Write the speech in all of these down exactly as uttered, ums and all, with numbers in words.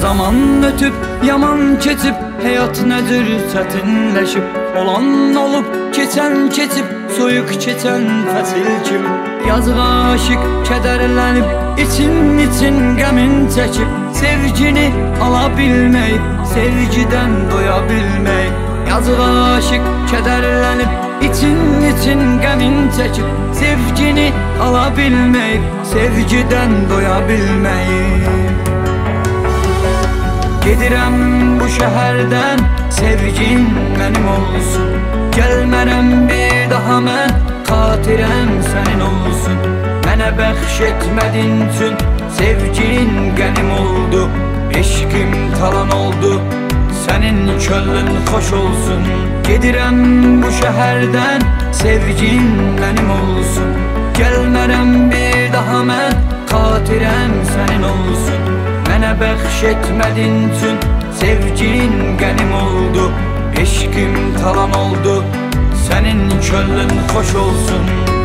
Zaman ötüp yaman keçip hayat nedir çetinleşip, olan olup keçen keçip soyuk keçen fəsil kimi. Yazıq aşık kederlenip için için qəmin çekip, sevgini alabilmeyip sevgiden doyabilmeyip. Yazıq aşık kederlenip için için qəmin çekip, sevgini alabilmeyip sevgiden doyabilmeyip. Gedirəm bu şəhərdən, sevgin mənim olsun. Gəlmərəm bir daha mən, xatirəm sənin olsun. Mənə bəxş etmədin üçün sevgin qənim oldu. Eşqim talan oldu, sənin könlün xoş olsun. Gedirəm bu şəhərdən, sevgin mənim olsun. Gəlmərəm bir daha mən, xatirəm sənin olsun. Mənə bəxş etmədin üçün sevgin qənim oldu. Eşqim talan oldu, sənin könlün xoş olsun.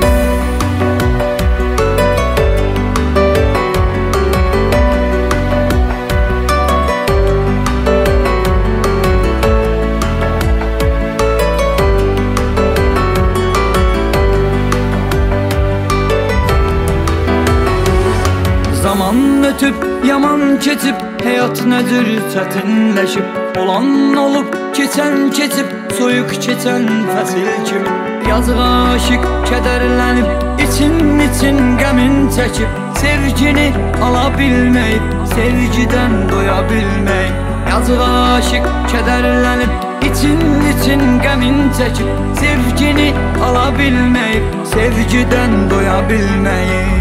Zaman ötüp yaman keçip hayat nedir çetinleşip, olan olup keçen keçip soyuk keçen fəsil kimi. Yazıq aşık kederlenip için için qəmin çekip, sevgini alabilmeyip sevgiden doyabilmeyip. Yazıq aşık kederlenip için için qəmin çekip, sevgini alabilmeyip sevgiden doyabilmeyip.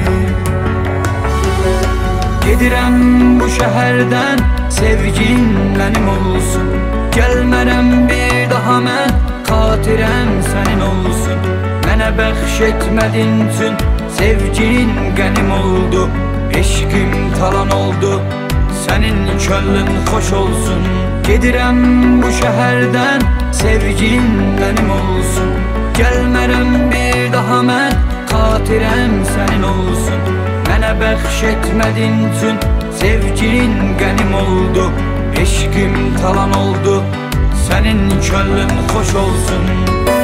Gedirəm bu şəhərdən, sevgin mənim olsun. Gəlmərəm bir daha mən, xatirəm sənin olsun. Mənə bəxş etmədin üçün sevgin qənim oldu. Eşqim talan oldu, sənin könlün xoş olsun. Gedirəm bu şəhərdən, sevgin mənim olsun. Gəlmərəm bir daha mən, xatirəm sənin olsun. Mənə bəxş etmədin üçün sevgin qənim oldu. Eşqim talan oldu, sənin könlün xoş olsun.